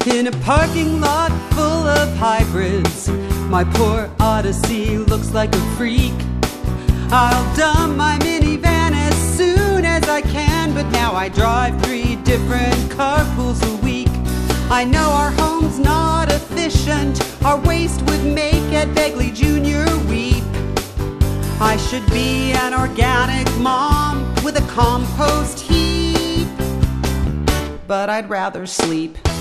In a parking lot full of hybrids, my poor Odyssey looks like a freak. I'll dump my minivan as soon as I can, but now I drive 3 different carpools a week. I know our home's not efficient, our waste would make Ed Begley Jr. weep. I should be an organic mom with a compost heap, but I'd rather sleep.